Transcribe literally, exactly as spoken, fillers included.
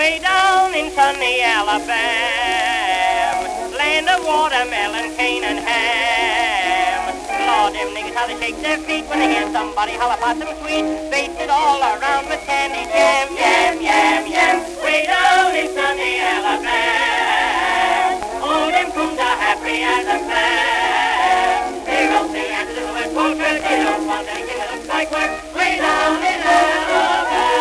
way down in sunny Alabama, land of watermelon, cane, and ham. Lord, them niggas how they shake their feet when they hear somebody holler possum sweet, basted all around with candy jam, yam, yam, yam, way down in sunny Alabama. All them coons are happy as a clam. They roast the answers to the wet poultry, they don't want anything that looks like work, way down in Alabama.